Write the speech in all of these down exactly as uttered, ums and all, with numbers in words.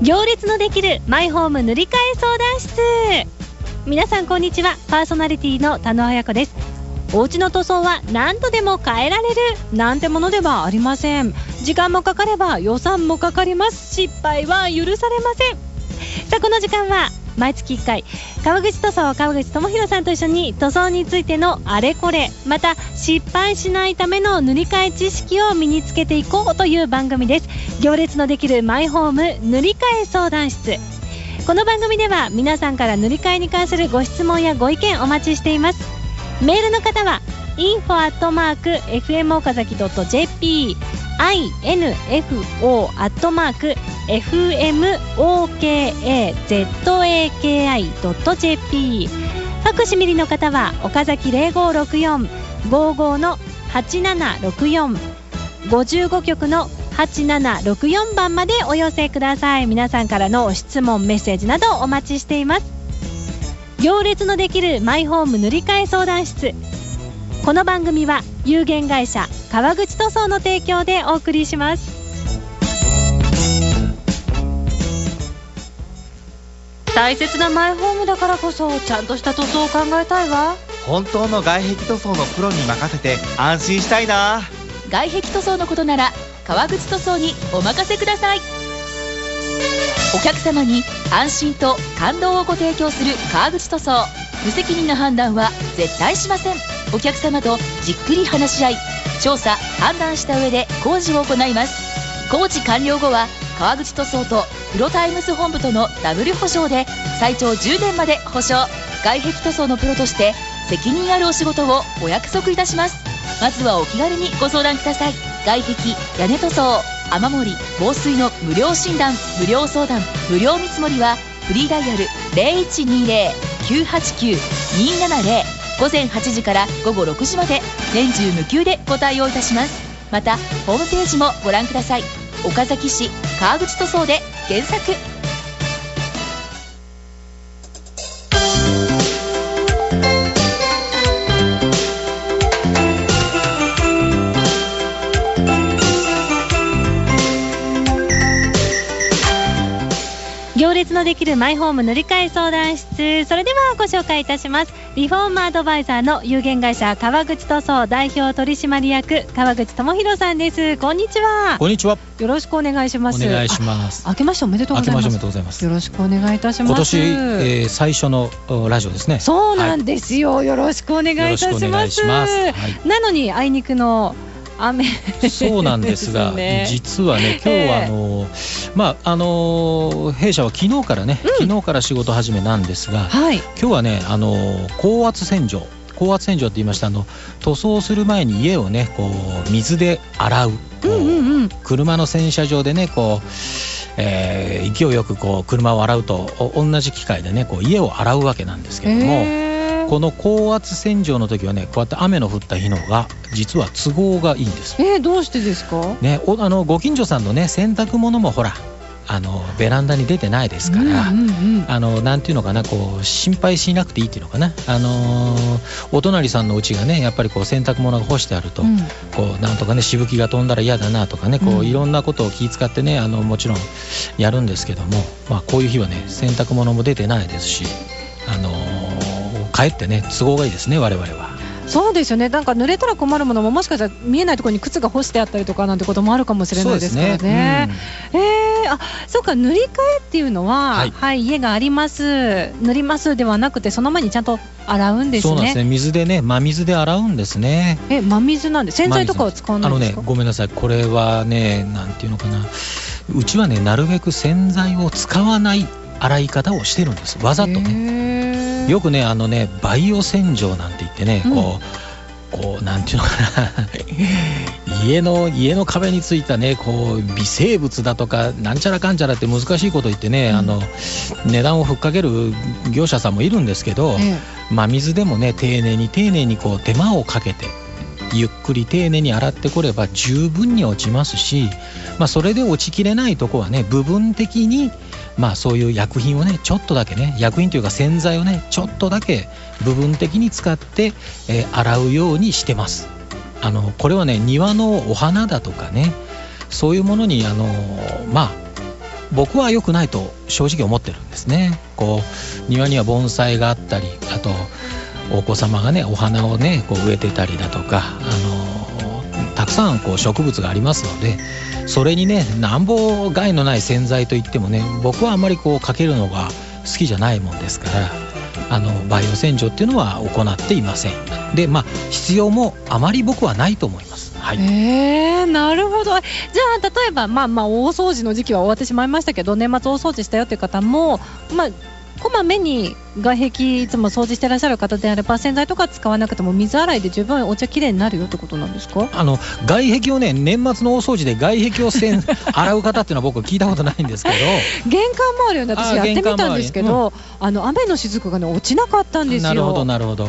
行列のできるマイホーム塗り替え相談室。皆さんこんにちは。パーソナリティの田野彩子です。お家の塗装は何度でも変えられるなんてものではありません。時間もかかれば予算もかかります。失敗は許されません。さあこの時間は毎月いっかい川口塗装川口智博さんと一緒に塗装についてのあれこれ、また失敗しないための塗り替え知識を身につけていこうという番組です。行列のできるマイホーム塗り替え相談室。この番組では皆さんから塗り替えに関するご質問やご意見お待ちしています。メールの方は インフォ アットマーク エフエム 岡崎 ドット ジェーピー インフォ アットマーク エフエム オーケーエーゼットエーケーアイ ドット ジェーピー。 ファクシミリの方は岡崎 ゼロごろくよん ごーごー のはちななろくよん ごじゅうご局のはちななろくよんばんまでお寄せください。皆さんからの質問メッセージなどお待ちしています。行列のできるマイホーム塗り替え相談室。この番組は有限会社川口塗装の提供でお送りします。大切なマイホームだからこそちゃんとした塗装を考えたいわ。 本当の外壁塗装のプロに任せて安心したいな。 外壁塗装のことなら川口塗装にお任せください。お客様に安心と感動をご提供する川口塗装。無責任な判断は絶対しません。お客様とじっくり話し合い、調査判断した上で工事を行います。工事完了後は川口塗装とプロタイムス本部とのダブル保証で最長じゅうねんまで保証。外壁塗装のプロとして責任あるお仕事をお約束いたします。まずはお気軽にご相談ください。外壁屋根塗装雨漏り防水の無料診断無料相談無料見積もりはフリーダイヤル ゼロいちにゼロ きゅうはちきゅう にななゼロ 午前はちじから午後ろくじまで年中無休でご対応いたします。またホームページもご覧ください。岡崎市川口塗装で検索。 行列のできるマイホーム塗り替え相談室。それではご紹介いたします。リフォームアドバイザーの有限会社川口塗装代表取締役川口智博さんです。こんにちは。 こんにちは。 よろしくお願いします。 お願いします。 明けましておめでとうございます。 明けましておめでとうございます。 よろしくお願いいたします。 今年、えー、最初のラジオですね。 そうなんですよ、はい、よろしくお願いいたします。よろしくお願いします、はい、なのにあいにくの雨そうなんですがね、実はね今日はあの、えー、まああの弊社は昨日からね、うん、昨日から仕事始めなんですが、はい、今日はねあの高圧洗浄高圧洗浄って言いました。あの塗装する前に家をねこう水で洗う、うんうんうん、車の洗車場でねこう、えー、勢いよくこう車を洗うと同じ機械でねこう家を洗うわけなんですけども、えーこの高圧洗浄の時はねこうやって雨の降った日のが実は都合がいいんです。 えー、どうしてですか、ね、 おあのご近所さんのね洗濯物もほらあのベランダに出てないですから、うんうんうん、あのなんていうのかなこう心配しなくていいっていうのかな、あのー、お隣さんのうちがねやっぱりこう洗濯物が干してあると、うん、こうなんとかねしぶきが飛んだら嫌だなとかねこう、うん、いろんなことを気遣ってねあのもちろんやるんですけども、まあ、こういう日はね洗濯物も出てないですし、あのーかえってね都合がいいですね我々は。 そうですよね。なんか濡れたら困るものももしかしたら見えないところに靴が干してあったりとかなんてこともあるかもしれないですからね。そうですね、うん、えー、あそうか塗り替えっていうのは、はいはい、家があります塗りますではなくてその前にちゃんと洗うんですね。 そうなんですね。水でね真水で洗うんですね。 え真水なんで洗剤とかは使わないんですか。 あのねごめんなさいこれはねなんていうのかなうちはねなるべく洗剤を使わない洗い方をしてるんです。わざとねよくねあのねバイオ洗浄なんて言ってね、うん、こうこうなんていうのかな家の家の壁についたねこう微生物だとかなんちゃらかんちゃらって難しいこと言ってね、うん、あの値段をふっかける業者さんもいるんですけど、うん、まあ水でもね丁寧に丁寧にこう手間をかけてゆっくり丁寧に洗ってこれば十分に落ちますし、まあ、それで落ちきれないとこはね部分的にまあそういう薬品をねちょっとだけね薬品というか洗剤をねちょっとだけ部分的に使って、えー、洗うようにしてます。あのこれはね庭のお花だとかねそういうものにあのまあ僕は良くないと正直思ってるんですね。こう庭には盆栽があったり、あとお子様がねお花をねこう植えてたりだとか、あのー、たくさんこう植物がありますので、それにねなんぼ害のない洗剤といってもね、僕はあんまりこうかけるのが好きじゃないもんですから、あのバイオ洗浄っていうのは行っていません。でまあ必要もあまり僕はないと思います。はい、 えー、なるほど。じゃあ例えば、まあ、まあ大掃除の時期は終わってしまいましたけど、年末大掃除したよという方も、まあ、こまめに外壁いつも掃除してらっしゃる方であれば、洗剤とか使わなくても水洗いで十分お茶きれいになるよってことなんですか？ あの外壁をね、年末の大掃除で外壁を洗洗う方っていうのは僕聞いたことないんですけど玄関周りを、ね、私やってみたんですけど、あ、うん、あの雨の雫が、ね、落ちなかったんですよ。 なるほどなるほど、 うん、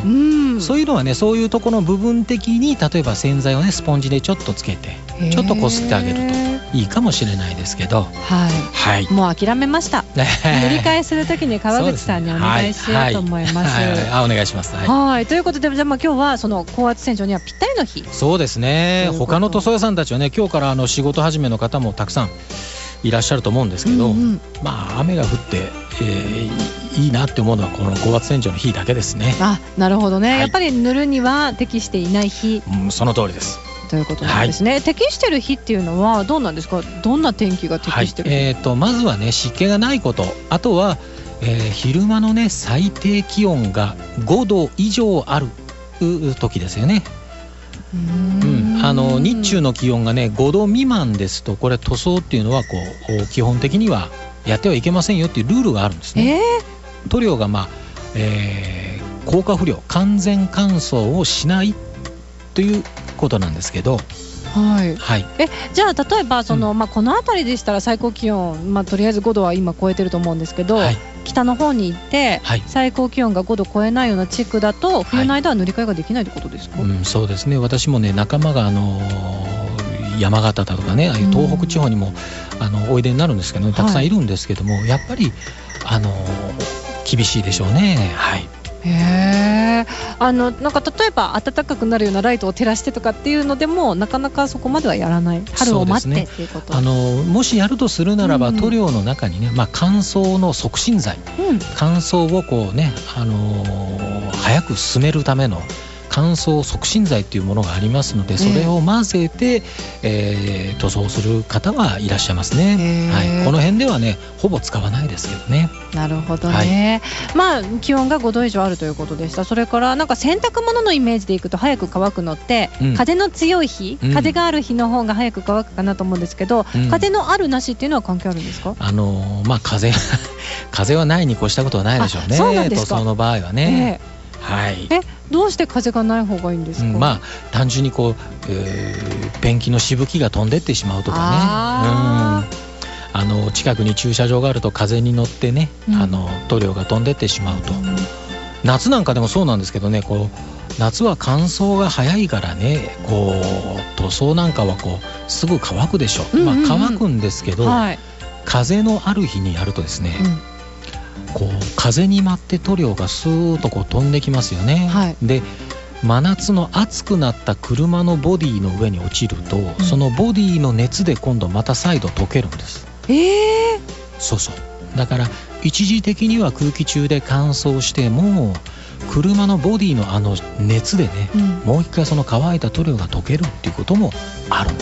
そういうのはね、そういうところの部分的に例えば洗剤をねスポンジでちょっとつけてちょっとこすってあげるといいかもしれないですけど、 はい、はい、もう諦めました塗り替えするときに川口さんにお願いしようと思います。 はいはいはい、あお願いします。はい、 はい、ということで、じゃあまあ今日はその高圧洗浄にはぴったりの日。 そうですね。他の塗装屋さんたちはね、今日からあの仕事始めの方もたくさんいらっしゃると思うんですけど、うんうん、まあ雨が降って、えー、いいなって思うのはこの高圧洗浄の日だけですね。 あ、なるほどね、はい、やっぱり塗るには適していない日、 うん、その通りですということなんですね。はい、適してる日っていうのはどうなんですか？どんな天気が適してる日？はい、えーと、まずはね、湿気がないこと、あとは、えー、昼間のね最低気温がごど以上ある時ですよね。うーん、うん、あの日中の気温がねごど未満ですと、これ塗装っていうのはこう基本的にはやってはいけませんよっていうルールがあるんですね。えー、塗料が、まあえー、効果不良、完全乾燥をしないということなんですけど、 はいはい、えじゃあ例えばその、うん、まあ、この辺りでしたら最高気温、まあ、とりあえずごどは今超えてると思うんですけど、はい、北の方に行って、はい、最高気温がごど超えないような地区だと冬の間は塗り替えができないってことですか？ はい、うん、そうですね。私もね仲間があのー、山形だとかね、ああいう東北地方にも、うん、あのおいでになるんですけど、ね、たくさんいるんですけども、はい、やっぱりあのー、厳しいでしょうね。はい、 へー、あのなんか例えば暖かくなるようなライトを照らしてとかっていうのでもなかなかそこまではやらない。春を待ってっていうこと。 あのもしやるとするならば、うん、塗料の中にね、まあ、乾燥の促進剤、うん、乾燥をこうね、あのー、早く進めるための乾燥促進剤っていうものがありますので、それを混ぜて、えー、塗装する方はいらっしゃいますね。はい、この辺ではねほぼ使わないですけどね。 なるほどね。はい、まあ気温がごど以上あるということでした。それからなんか洗濯物のイメージでいくと早く乾くのって、うん、風の強い日、うん、風がある日の方が早く乾くかなと思うんですけど、うん、風のあるなしっていうのは関係あるんですか？ あのー、まあ風風はないに越したことはないでしょうね。 そうなんですか。 塗装の場合はね。えーはい、 えどうして風がない方がいいんですか？うん、まあ単純にこう、えー、ペンキのしぶきが飛んでってしまうとかね。あ、うん、あの近くに駐車場があると風に乗ってね、うん、あの塗料が飛んでってしまうと、うん、夏なんかでもそうなんですけどね、こう夏は乾燥が早いからね、こう塗装なんかはこうすぐ乾くでしょ、うんうんうん、まあ、乾くんですけど、はい、風のある日にやるとですね、うん、こう風に舞って塗料がスーッとこう飛んできますよね。はい、で真夏の暑くなった車のボディの上に落ちると、うん、そのボディの熱で今度また再度溶けるんです。 えー、 そうそう。だから一時的には空気中で乾燥しても車のボディのあの熱でね、うん、もう一回その乾いた塗料が溶けるっていうこともあるんです。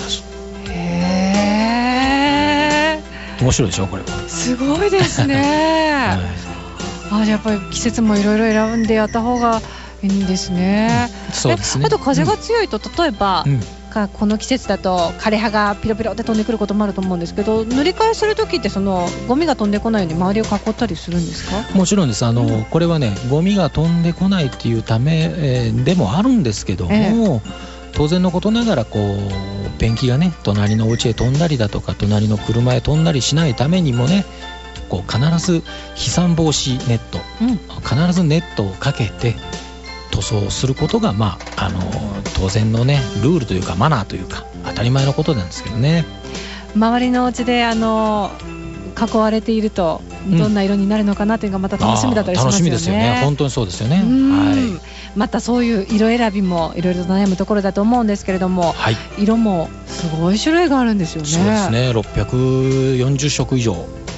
へー、 面白いでしょこれは。 すごいですね。はい、あ、やっぱり季節もいろいろ選んでやった方がいいんですね。 うん、そうですね。 あと風が強いと、うん、例えば、うん、かこの季節だと枯葉がピロピロって飛んでくることもあると思うんですけど、塗り替えするときってそのゴミが飛んでこないように周りを囲ったりするんですか？ もちろんです。あの、うん、これはねゴミが飛んでこないっていうため、えー、でもあるんですけども、えー、当然のことながらこうペンキがね隣のお家へ飛んだりだとか隣の車へ飛んだりしないためにもね、こう必ず飛散防止ネット、うん、必ずネットをかけて塗装することが、まあ、あの当然のねルールというかマナーというか当たり前のことなんですけどね。 周りのお家であの囲われているとどんな色になるのかなというのがまた楽しみだったりしますよね。 楽しみですよね。本当にそうですよね。はい、 またそういう色選びもいろいろと悩むところだと思うんですけれども、はい、色もすごい種類があるんですよね。 そうですね。ろっぴゃくよんじゅっしょく以上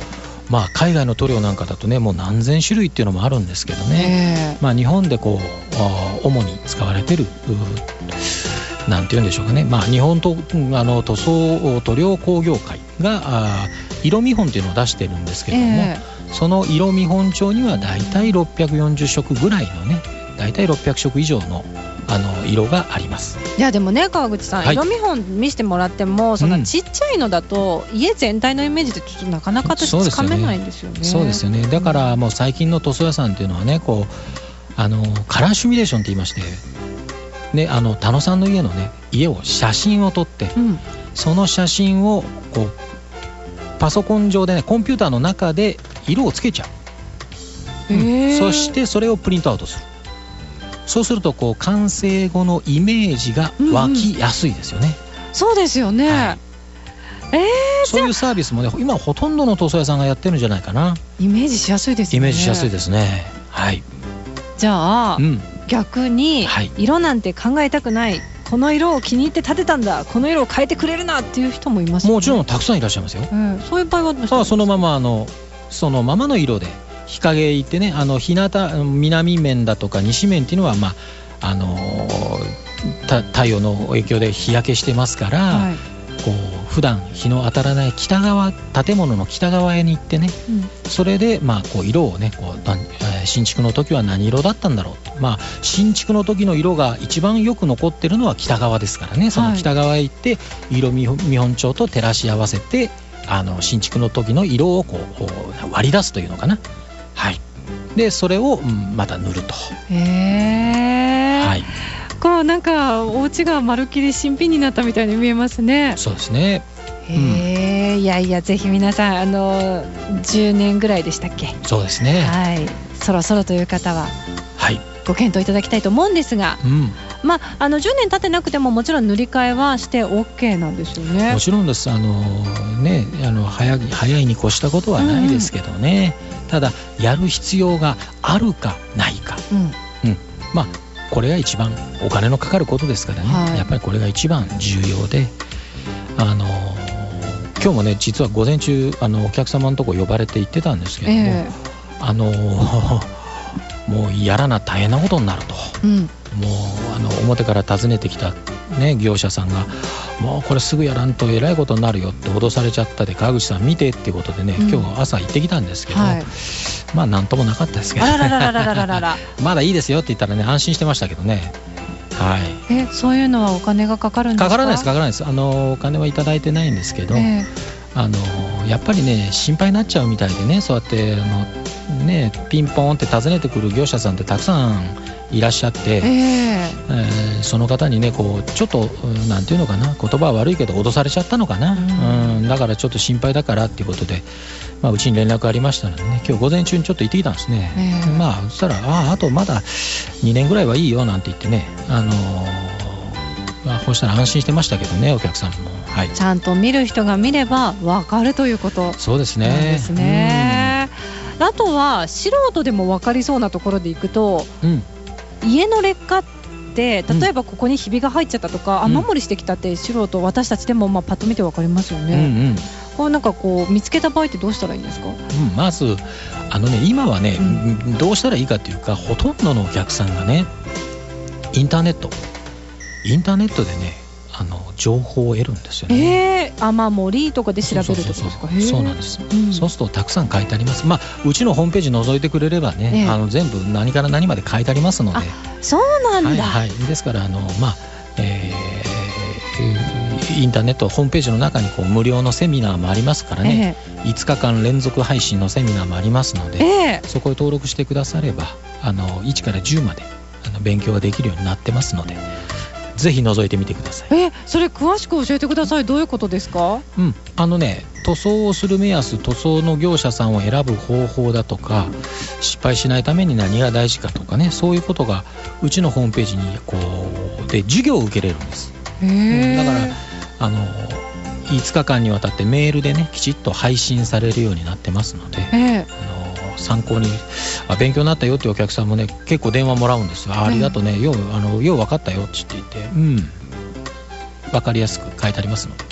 まあ、海外の塗料なんかだとねもう何千種類っていうのもあるんですけどね、 えーまあ、日本でこうあ主に使われてるなんて言うんでしょうかね、まあ、日本とあの塗装塗料工業会があ色見本っていうのを出してるんですけれども、 えその色見本帳にはだいたいろっぴゃくよんじゅっしょくぐらいのねだいたいろっぴゃくしょく以上のあの色があります。 いやでもね川口さん、 はい色見本見せてもらってもそんなちっちゃいのだと、うん、家全体のイメージでちょっとなかなか私つかめないんですよね。 そうですよね。だからもう最近の塗装屋さんっていうのはねこうあのカラーシミュレーションって言いまして、ね、あの田野さんの家のね家を写真を撮って、うん、その写真をこうパソコン上でねコンピューターの中で色をつけちゃう、うん、そしてそれをプリントアウトする。そうするとこう完成後のイメージが湧きやすいですよね、うんうん、 そうですよね、はい、えー、 そういうサービスもね今ほとんどの塗装屋さんがやってるんじゃないかな。 イメージしやすいですよね。 イメージしやすいですね。はい。 じゃあ、うん、逆に、 はい、 色なんて考えたくない、この色を気に入って建てたんだ、この色を変えてくれるなっていう人もいますよね。 もちろんたくさんいらっしゃいますよ、 うん、そういう場合はどうしたらいいですか？ そのままあのそのままの色で日陰行ってねあの日向南面だとか西面っていうのはまああのー、太陽の影響で日焼けしてますから、はい、こう普段日の当たらない北側建物の北側へに行ってね、うん、それでまあこう色をねこう新築の時は何色だったんだろうと、まあ、新築の時の色が一番よく残ってるのは北側ですからね、その北側へ行って色見本帳と照らし合わせてあの新築の時の色をこう割り出すというのかな。はい。でそれを、うん、また塗ると。 へー、 はい、 こうなんかお家がまるっきり新品になったみたいに見えますね。 そうですね。 へー、うん、いやいやぜひ皆さんあのじゅうねんぐらいでしたっけ？ そうですね。 はい、そろそろという方は、 はい、 ご検討いただきたいと思うんですが、うん、まあ、あのじゅうねん経ってなくてももちろん塗り替えはして OK なんですよね。もちろんです。あの、ね、あの 早, 早いに越したことはないですけどね、うん、ただやる必要があるかないか、うんうん、まあこれが一番お金のかかることですからね、はい、やっぱりこれが一番重要で、あの今日もね実は午前中あのお客様のとこ呼ばれて行ってたんですけども、えー、あのもうやらな大変なことになると、うん、もうあの表から訪ねてきた、ね、業者さんがもうこれすぐやらんとえらいことになるよって脅されちゃったで、川口さん見てっていうことでね、うん、今日朝行ってきたんですけど、はい、まあなんともなかったですけど、 あららららららららまだいいですよって言ったらね安心してましたけどね。はい、 えそういうのはお金がかかるんですか？ かからないですかからないです。あのお金はいただいてないんですけど、えー、あのやっぱりね心配になっちゃうみたいでね、そうやってあの、ね、ピンポンって訪ねてくる業者さんってたくさんいらっしゃって、えーえー、その方にねこうちょっとなんていうのかな、言葉は悪いけど脅されちゃったのかな、うんうん、だからちょっと心配だからっていうことで、まあ、うちに連絡ありましたのでね今日午前中にちょっと行ってきたんですね、えー、まあそしたらああとまだにねんぐらいはいいよなんて言ってね、あのーまあ、こうしたら安心してましたけどねお客さんも、はい、 ちゃんと見る人が見れば分かるということなんですね。 そうですね。 あとは素人でも分かりそうなところでいくと、うん、家の劣化って例えばここにひびが入っちゃったとか、うん、雨漏りしてきたって素人私たちでもまあパッと見て分かりますよね、うんうん、こうなんかこう見つけた場合ってどうしたらいいんですか？うん、 まずあの、ね、今はね、うん、どうしたらいいかというかほとんどのお客さんがねインターネットインターネットでねあの情報を得るんですよね。 えー、雨漏りとかで調べるとですか？ そうそうそう、そうなんです、うん、そうするとたくさん書いてあります。まあうちのホームページ覗いてくれればね、えー、あの全部何から何まで書いてありますので。 そうなんだ、 はいはい、ですからあのまあ、えー、インターネットホームページの中にこう無料のセミナーもありますからね、えー、いつかかん連続配信のセミナーもありますので、えー、そこへ登録してくださればあのいちからじゅうまであの勉強ができるようになってますのでぜひ覗いてみてください。 えそれ詳しく教えてください。どういうことですか？ うん、あのね塗装をする目安、塗装の業者さんを選ぶ方法だとか失敗しないために何が大事かとかね、そういうことがうちのホームページにこうで授業を受けれるんです。へー、うん、だからあのいつかかんにわたってメールでねきちっと配信されるようになってますので、あの参考にあ勉強になったよっていうお客さんもね結構電話もらうんですよ。 あ, ありがとうね、ようあのよう分かったよって言って、うん、分かりやすく書いてありますので。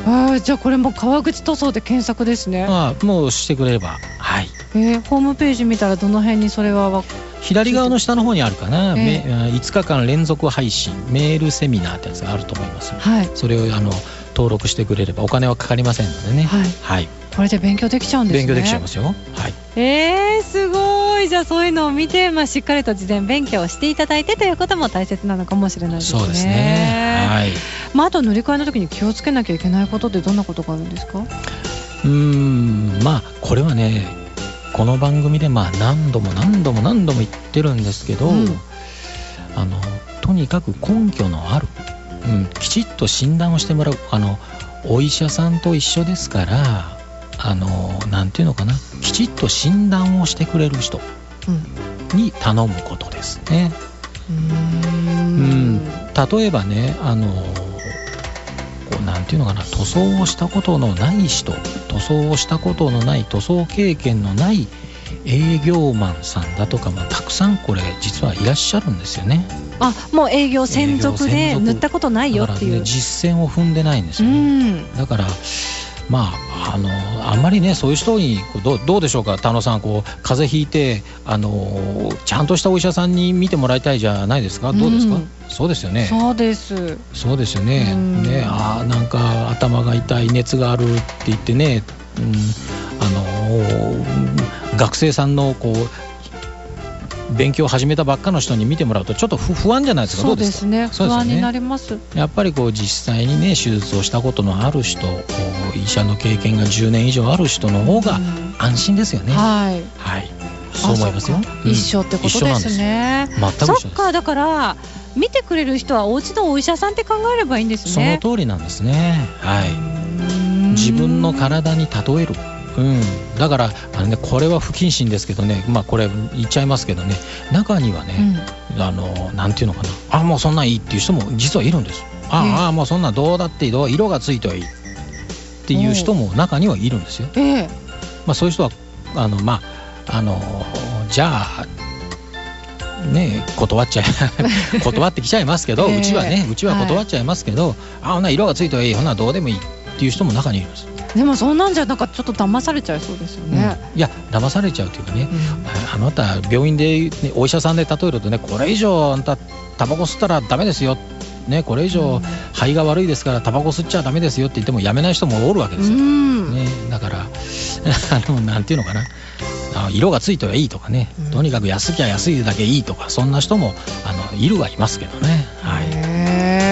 あ、じゃあこれも川口塗装で検索ですね。 ああ、もうしてくれれば、はい。 えー、ホームページ見たらどの辺にそれはわ左側の下の方にあるかな、 えめいつかかん連続配信メールセミナーってやつがあると思います、 はい、 それをあの登録してくれればお金はかかりませんのでね、 はいはい、 これで勉強できちゃうんですね。 勉強できちゃいますよ、はい、 えー、すごい。じゃあそういうのを見て、まあ、しっかりと事前勉強をしていただいてということも大切なのかもしれないですね。 そうですね、はい。 まあ、あと塗り替えの時に気をつけなきゃいけないことってどんなことがあるんですか？ うーん、まあこれはねこの番組でまあ何度も何度も何度も言ってるんですけど、うん、あのとにかく根拠のある、うん、きちっと診断をしてもらう、あのお医者さんと一緒ですから、あのなんていうのかな、きちっと診断をしてくれる人に頼むことですね。うーん、例えばね、あのこうなんていうのかな、塗装をしたことのない人、塗装をしたことのない、塗装経験のない営業マンさんだとかもたくさんこれ実はいらっしゃるんですよね。 あ、もう営業専属で塗ったことないよっていう、 ね、実践を踏んでないんですよね。だからまあ、あのあんまりねそういう人にど う, どうでしょうか、田野さん、こう風邪ひいてあのちゃんとしたお医者さんに見てもらいたいじゃないですか。どうですか、うん、そうですよね。 そうですそうですよね。ね、あ、なんか頭が痛い、熱があるって言ってね、うん、あの学生さんのこう勉強を始めたばっかの人に見てもらうとちょっと不安じゃないですか。 そうですね、 そうですね、 不安になります。 やっぱりこう実際にね手術をしたことのある人、医者の経験がじゅうねん以上ある人の方が安心ですよね。はい、はい、そう思いますよ。 うん、一緒ってことですね。 全く一緒です。 そっか、だから見てくれる人はお家のお医者さんって考えればいいんですね。 その通りなんですね。はい、自分の体に例える。うん、だからあの、ね、これは不謹慎ですけどね、まあ、これ言っちゃいますけどね、中にはね、うん、あのなんていうのかな、あ、もうそんなんいいっていう人も実はいるんです。あ、えー、あ、もうそんなどうだっていい、色がついてはいいっていう人も中にはいるんですよ。えーまあ、そういう人はあの、まあ、あのじゃあね、断っちゃい断ってきちゃいますけど、えー、うちはねうちは断っちゃいますけど、はい、あ、ほんな色がついてはいい、ほんなどうでもいいっていう人も中にいるんです。 でもそんなんじゃなんかちょっと騙されちゃいそうですよね。 うん、いや騙されちゃうというかね、うん、あなた病院で、ね、お医者さんで例えるとね、これ以上あんたタバコ吸ったらダメですよ、ね、これ以上肺が悪いですからタバコ吸っちゃダメですよって言ってもやめない人もおるわけですよ。うん、ね、だからあのなんていうのかな、色がついてはいいとかね、うん、とにかく安きゃ安いだけいいとか、そんな人もあのいるはいますけどね。はい、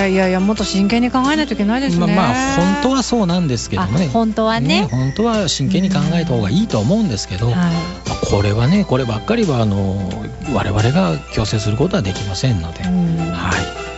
いやいや、もっと真剣に考えないといけないですね。 まあ、まあ本当はそうなんですけどね。 本当は ね, ね本当は真剣に考えた方がいいと思うんですけど、はい、まあ、これはねこればっかりはあの我々が強制することはできませんので、はい、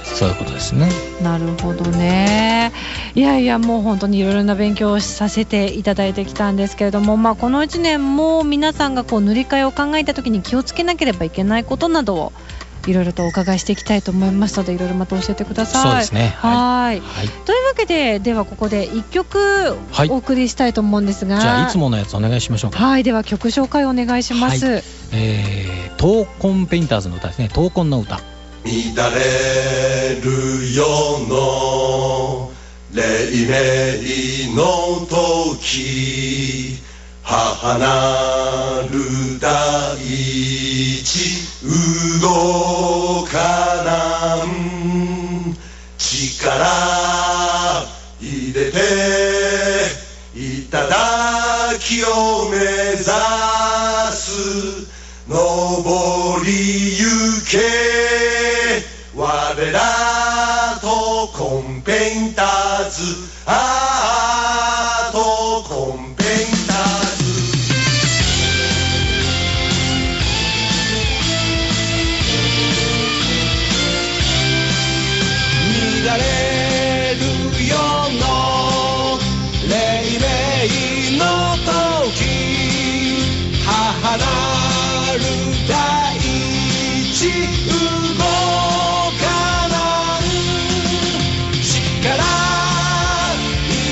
そういうことですね。 なるほどね。いやいや、もう本当にいろいろな勉強をさせていただいてきたんですけれども、まあ、このいちねんも皆さんがこう塗り替えを考えた時に気をつけなければいけないことなどをいろいろとお伺いしていきたいと思いますので、いろいろまた教えてください。 そうですね。 はい。はい。というわけで、ではここでいっきょくお送りしたいと思うんですが、はい、 じゃあいつものやつお願いしましょうか。 はい。では曲紹介お願いします。はい、 えー、闘魂ペインターズの歌ですね。闘魂の歌。 乱れる世の黎明の時、母なる大地動かなん力入れて頂を目指す、登りゆけ我らとコンペインターズ、あーとコンペインターズ。乱れるよの黎明の時、母なる大地動かなん力入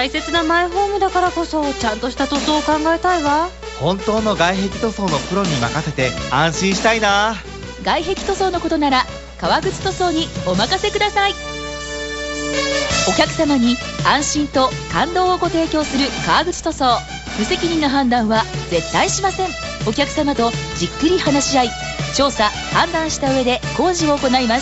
大切なマイホームだからこそちゃんとした塗装を考えたいわ。 本当の外壁塗装のプロに任せて安心したいな。 外壁塗装のことなら川口塗装にお任せください。お客様に安心と感動をご提供する川口塗装。無責任な判断は絶対しません。お客様とじっくり話し合い、調査判断した上で工事を行います。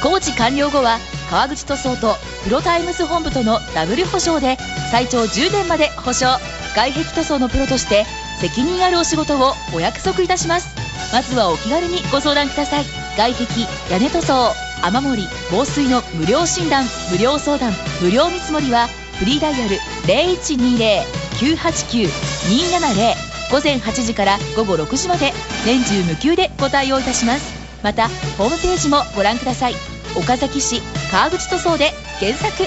工事完了後は川口塗装とプロタイムス本部とのダブル保証で最長じゅうねんまで保証。外壁塗装のプロとして責任あるお仕事をお約束いたします。まずはお気軽にご相談ください。外壁、屋根塗装、雨漏り、防水の無料診断、無料相談、無料見積もりはフリーダイヤル ゼロいちにゼロ きゅうはちきゅう にななゼロ、午前はちじから午後ろくじまで年中無休でご対応いたします。またホームページもご覧ください。岡崎市川口塗装で検索。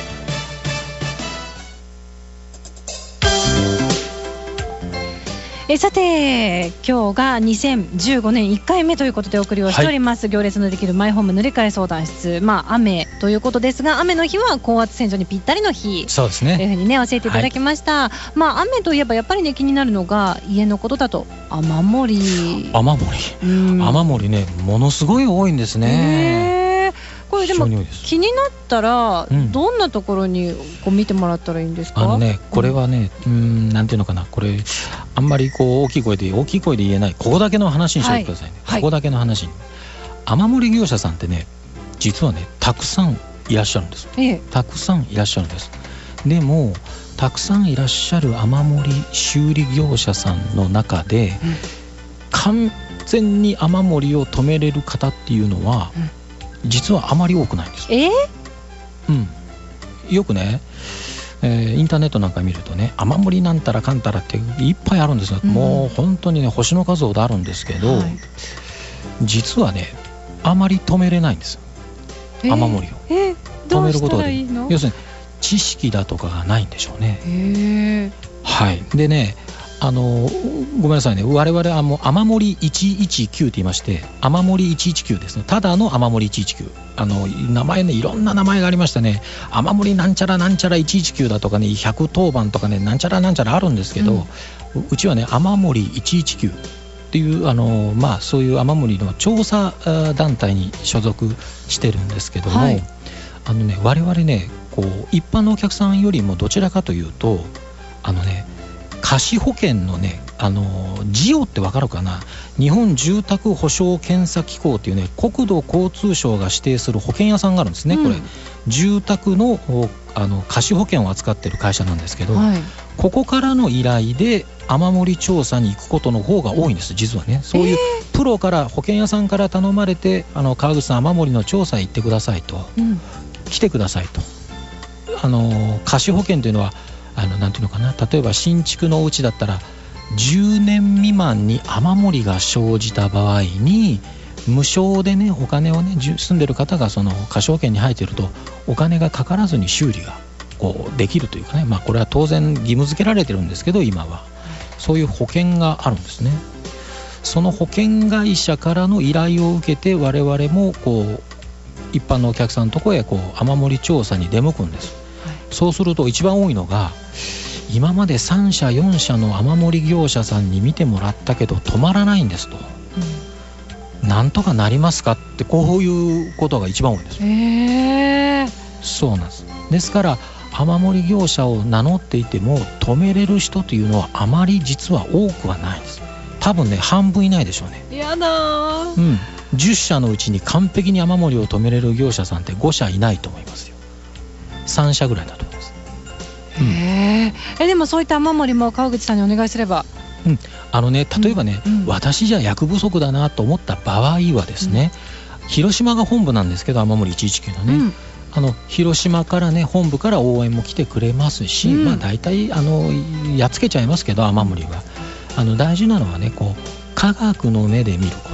えさて今日がにせんじゅうごねんいっかいめということでお送りをしております、はい、行列のできるマイホーム塗り替え相談室。まあ雨ということですが、雨の日は高圧洗浄にぴったりの日、 そうですね、 というふうにね教えていただきました、はい、まあ雨といえばやっぱりね気になるのが家のことだと雨漏り。 雨漏り、雨漏りねものすごい多いんですね。 これでも気になったら、うん、どんなところにこう見てもらったらいいんですか？ あのねこれはね、うん、うんなんていうのかな、これあんまりこう大きい声で大きい声で言えない、ここだけの話にしておいてくださいね、はい、ここだけの話に、はい、雨漏り業者さんってね実はねたくさんいらっしゃるんです、ええ、たくさんいらっしゃるんです。でもたくさんいらっしゃる雨漏り修理業者さんの中で、うん、完全に雨漏りを止めれる方っていうのは、うん実はあまり多くないんです。 えーうん、よくね、えー、インターネットなんか見るとね雨漏りなんたらかんたらっていっぱいあるんですが、うん、もう本当にね星の数ほどあるんですけど、はい、実はねあまり止めれないんですよ、えー、雨漏りを、えー、止めることができる。要するに知識だとかがないんでしょうね、えー、はいでねあのごめんなさいね、我々はもう雨漏りいちいちきゅうと言いまして、雨漏りいちいちきゅうですね、ただの雨漏りいちいちきゅう、あの名前ねいろんな名前がありましたね。雨漏りなんちゃらなんちゃらいちいちきゅうだとかねひゃくとおばんとかねなんちゃらなんちゃらあるんですけど、うん、うちはね雨漏りいちいちきゅうっていうあの、まあ、そういう雨漏りの調査団体に所属してるんですけども、はい、あのね我々ねこう一般のお客さんよりもどちらかというとあのね貸保険のねあのジオってわかるかな、日本住宅保証検査機構っていうね国土交通省が指定する保険屋さんがあるんですね、うん、これ住宅 の, あの貸保険を扱ってる会社なんですけど、はい、ここからの依頼で雨漏り調査に行くことの方が多いんです実はね。そういうプロから保険屋さんから頼まれてあの川口さん雨漏りの調査行ってくださいと、うん、来てくださいと。あの貸保険というのはあのなんていうのかな、例えば新築のお家だったらじゅうねん未満に雨漏りが生じた場合に無償でねお金をね住んでる方がその貸保険に入っているとお金がかからずに修理がこうできるというかね、まあこれは当然義務付けられてるんですけど今はそういう保険があるんですね。その保険会社からの依頼を受けて我々もこう一般のお客さんのところへこう雨漏り調査に出向くんです。そうすると一番多いのが今までさんしゃよんしゃの雨漏り業者さんに見てもらったけど止まらないんですと、うん、なんとかなりますかってこういうことが一番多いんです。へー、そうなんです。ですから雨漏り業者を名乗っていても止めれる人というのはあまり実は多くはないんです。多分ね半分いないでしょうね。 やだー、 うん、じゅっしゃのうちに完璧に雨漏りを止めれる業者さんってごしゃいないと思いますよ。さんしゃぐらいだと思います。 うん、へえ。でもそういった雨漏りも川口さんにお願いすれば、 うん、あのね例えばね、うんうん、私じゃ役不足だなと思った場合はですね、うん、広島が本部なんですけど雨漏りいちいちきゅうのね、うん、あの広島からね本部から応援も来てくれますし、うん、まあ大体あのやっつけちゃいますけど雨漏りはあの大事なのはねこう科学の目で見ること、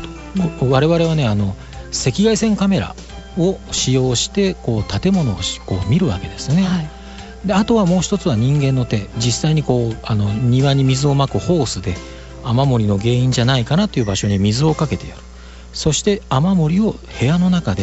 うん、我々はねあの赤外線カメラを使用してこう建物をこう見るわけですね、はい、であとはもう一つは人間の手、実際にこうあの庭に水をまくホースで雨漏りの原因じゃないかなという場所に水をかけてやる。そして雨漏りを部屋の中で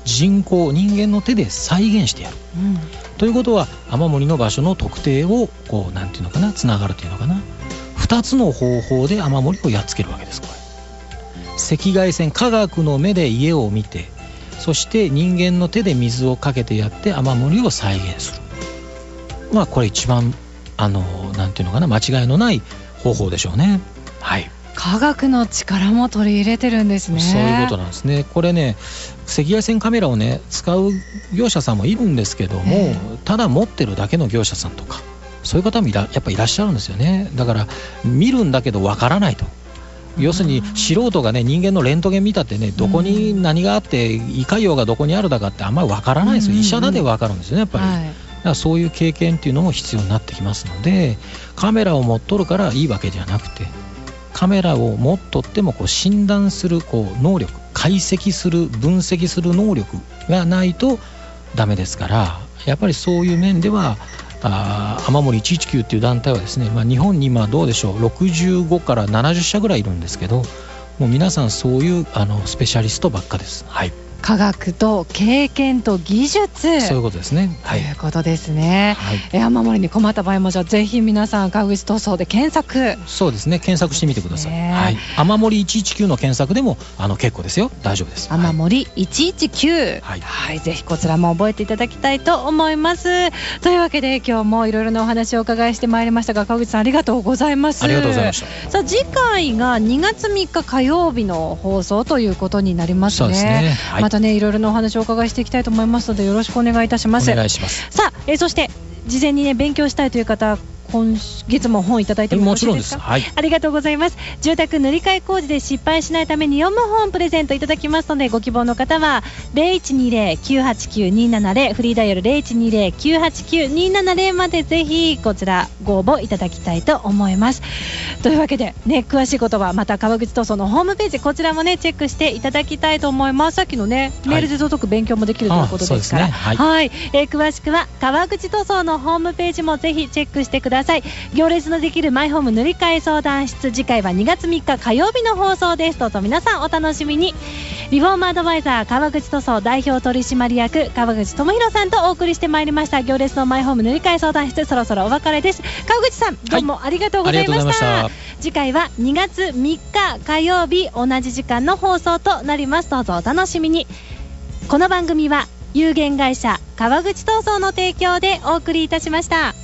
人工人間の手で再現してやる、うん、ということは雨漏りの場所の特定をこうなんていうのかな、つながるというのかな、ふたつの方法で雨漏りをやっつけるわけです。これ赤外線、科学の目で家を見て、そして人間の手で水をかけてやって雨漏りを再現する。まあこれ一番あのなんていうのかな、間違いのない方法でしょうね。はい。 科学の力も取り入れてるんですね。 そういうことなんですね。これね、赤外線カメラをね使う業者さんもいるんですけども、えー、ただ持ってるだけの業者さんとかそういう方もいらやっぱいらっしゃるんですよね。だから見るんだけどわからないと。要するに素人がね人間のレントゲン見たってね、どこに何があって胃潰瘍がどこにあるだかってあんまりわからないですよ。医者だでわかるんですよね、やっぱり。はい、だからそういう経験っていうのも必要になってきますので、カメラを持っとるからいいわけじゃなくて、カメラを持っとってもこう診断するこう能力、解析する分析する能力がないとダメですから、やっぱりそういう面ではあ雨漏りいちいちきゅうっていう団体はですね、まあ、日本に今どうでしょうろくじゅうごからななじゅっしゃぐらいいるんですけど、もう皆さんそういうあのスペシャリストばっかです。はい。 科学と経験と技術、 そういうことですね。はい、 ということですね。はい、え雨漏りに困った場合もじゃあぜひ皆さん川口塗装で検索。 そうですね、検索してみてください。はい、雨漏りいちいちきゅうの検索でもあの結構ですよ。大丈夫です。 雨漏りいちいちきゅう、はいはい、ぜひこちらも覚えていただきたいと思います。というわけで今日もいろいろなお話をお伺いしてまいりましたが、川口さんありがとうございます。 ありがとうございました。 さあ次回がにがつみっか火曜日の放送ということになりますね。 そうですね。はい、 またねいろいろなお話お伺いしていきたいと思いますのでよろしくお願いいたします。 お願いします。 さあ、えー、そして事前にね勉強したいという方、今月も本いただいてもよろしいですか？ もちろんです。はい、 ありがとうございます。住宅塗り替え工事で失敗しないために読む本プレゼントいただきますので、ご希望の方は ゼロいちにゼロ きゅうはちきゅう にーななゼロ フリーダイヤル ゼロいちにゼロ きゅうはちきゅう にーななゼロ までぜひこちらご応募いただきたいと思います。というわけでね、詳しいことはまた川口塗装のホームページ、こちらもねチェックしていただきたいと思います。さっきのねメールで届く勉強もできるということですから、はい、はい、えー、詳しくは川口塗装のホームページもぜひチェックしてください。行列のできるマイホーム塗り替え相談室、次回はにがつみっか火曜日の放送です。どうぞ皆さんお楽しみに。リフォームアドバイザー川口塗装代表取締役川口智弘さんとお送りしてまいりました。行列のマイホーム塗り替え相談室、そろそろお別れです。川口さんどうもありがとうございました。はい、次回はにがつみっか火曜日同じ時間の放送となります。どうぞお楽しみに。この番組は有限会社川口塗装の提供でお送りいたしました。